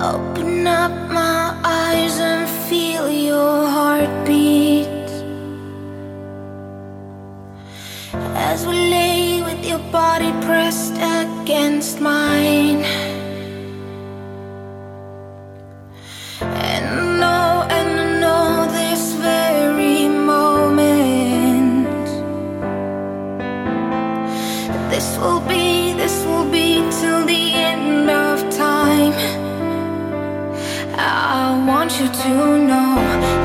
Open up my eyes and feel your heartbeat as we lay with your body pressed against mine. And I know this very moment, this will be till the end of time. I want you to know